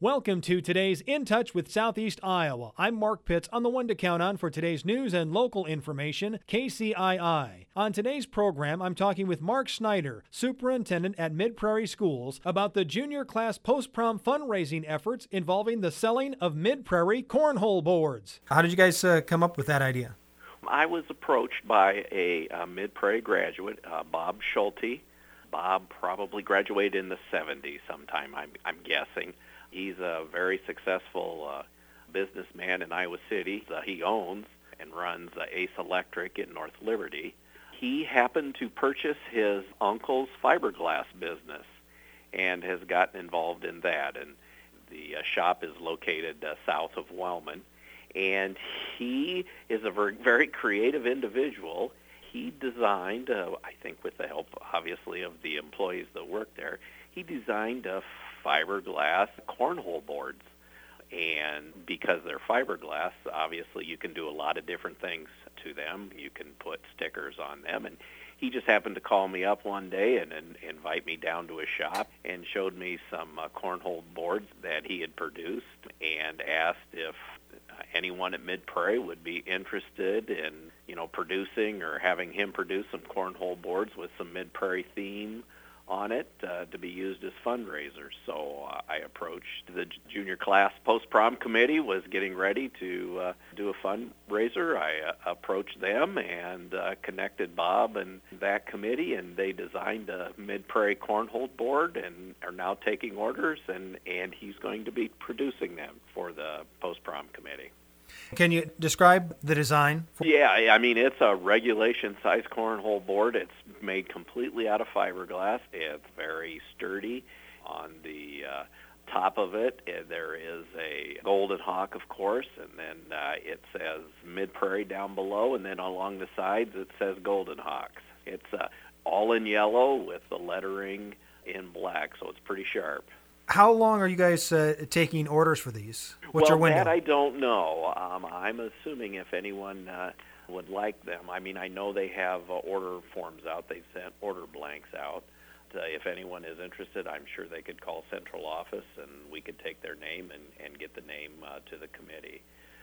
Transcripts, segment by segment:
Welcome to today's In Touch with Southeast Iowa. I'm Mark Pitts on the one to count on for today's news and local information, KCII. On today's program, I'm talking with Mark Snyder, superintendent at Mid-Prairie Schools, about the junior class post-prom fundraising efforts involving the selling of Mid-Prairie cornhole boards. How did you guys come up with that idea? I was approached by a Mid-Prairie graduate, Bob Schulte. Bob probably graduated in the 70s sometime, I'm guessing. He's a very successful businessman in Iowa City. He owns and runs Ace Electric in North Liberty. He happened to purchase his uncle's fiberglass business and has gotten involved in that. And the shop is located south of Wellman. And he is a very creative individual. He designed, I think with the help, obviously, of the employees that work there, he designed fiberglass cornhole boards. And because they're fiberglass, obviously you can do a lot of different things to them. You can put stickers on them. And he just happened to call me up one day and invite me down to his shop and showed me some cornhole boards that he had produced and asked if anyone at Mid-Prairie would be interested in, producing or having him produce some cornhole boards with some Mid-Prairie theme on it to be used as fundraisers. So I approached the junior class post-prom committee, was getting ready to do a fundraiser. I approached them and connected Bob and that committee, and they designed a Mid-Prairie cornhole board and are now taking orders, and he's going to be producing them for the post-prom committee. Can you describe the design? Yeah, I mean, it's a regulation-size cornhole board. It's made completely out of fiberglass. It's very sturdy. On the top of it, there is a Golden Hawk, of course, and then it says Mid-Prairie down below, and then along the sides it says Golden Hawks. It's all in yellow with the lettering in black, so it's pretty sharp. How long are you guys taking orders for these? What's your window? That I don't know. I'm assuming if anyone would like them. I mean, I know they have order forms out. They've sent order blanks out. If anyone is interested, I'm sure they could call central office and we could take their name and get the name to the committee.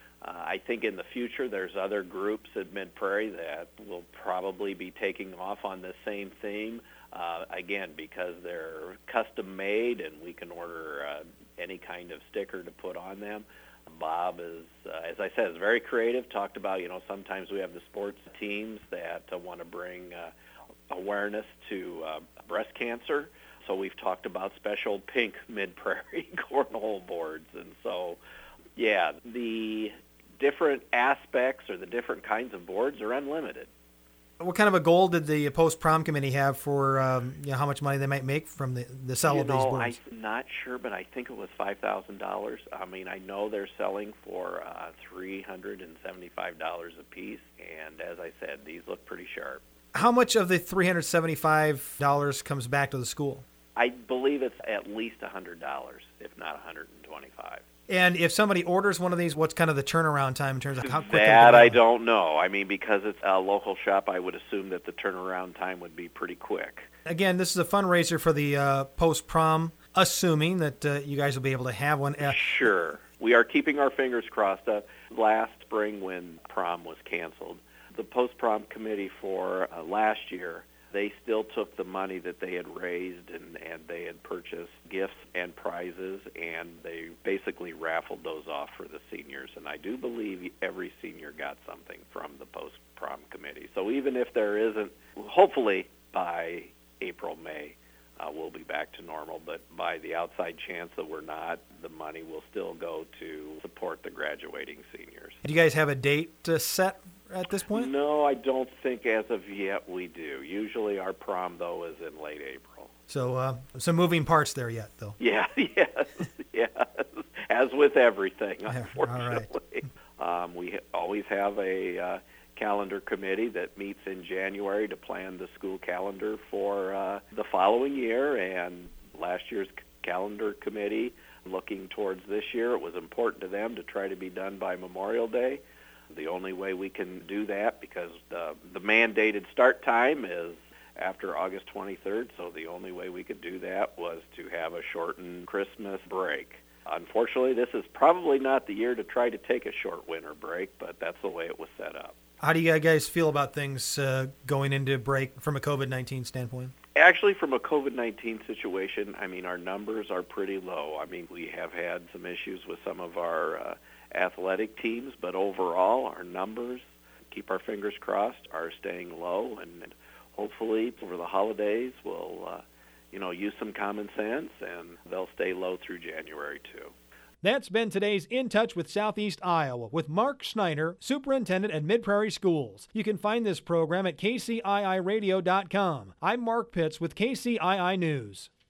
I think in the future there's other groups at Mid-Prairie that will probably be taking off on the same theme. Again, because they're custom made and we can order any kind of sticker to put on them. Bob is, as I said, is very creative. Talked about, sometimes we have the sports teams that want to bring awareness to breast cancer. So we've talked about special pink Mid-Prairie cornhole boards. And so, yeah, the different aspects or the different kinds of boards are unlimited. What kind of a goal did the post-prom committee have for how much money they might make from the sale of these boards? I'm not sure, but I think it was $5,000. I mean, I know they're selling for $375 a piece, and as I said, these look pretty sharp. How much of the $375 comes back to the school? I believe it's at least $100, if not $125. And if somebody orders one of these, what's kind of the turnaround time in terms of how quick? That I don't know. I mean, because it's a local shop, I would assume that the turnaround time would be pretty quick. Again, this is a fundraiser for the post-prom, assuming that you guys will be able to have one. Sure. We are keeping our fingers crossed. Last spring when prom was canceled, the post-prom committee for last year, they still took the money that they had raised and they had purchased gifts and prizes, and they basically raffled those off for the seniors. And I do believe every senior got something from the post-prom committee. So even if there isn't, hopefully by April, May, we'll be back to normal. But by the outside chance that we're not, the money will still go to support the graduating seniors. Do you guys have a date set at this point? No, I don't think as of yet we do. Usually our prom, though, is in late April. So some moving parts there yet, though. Yeah, yes, as with everything, unfortunately. All right. We always have a calendar committee that meets in January to plan the school calendar for the following year, and last year's calendar committee, looking towards this year, it was important to them to try to be done by Memorial Day. The only way we can do that, because the mandated start time is after August 23rd, so the only way we could do that was to have a shortened Christmas break. Unfortunately, this is probably not the year to try to take a short winter break, but that's the way it was set up. How do you guys feel about things going into break from a COVID-19 standpoint? Actually, from a COVID-19 situation, our numbers are pretty low. We have had some issues with some of our athletic teams, but overall, our numbers, keep our fingers crossed, are staying low, and hopefully over the holidays we'll use some common sense, and they'll stay low through January, too. That's been today's In Touch with Southeast Iowa with Mark Schneider, Superintendent at Mid-Prairie Schools. You can find this program at kciiradio.com. I'm Mark Pitts with KCII News.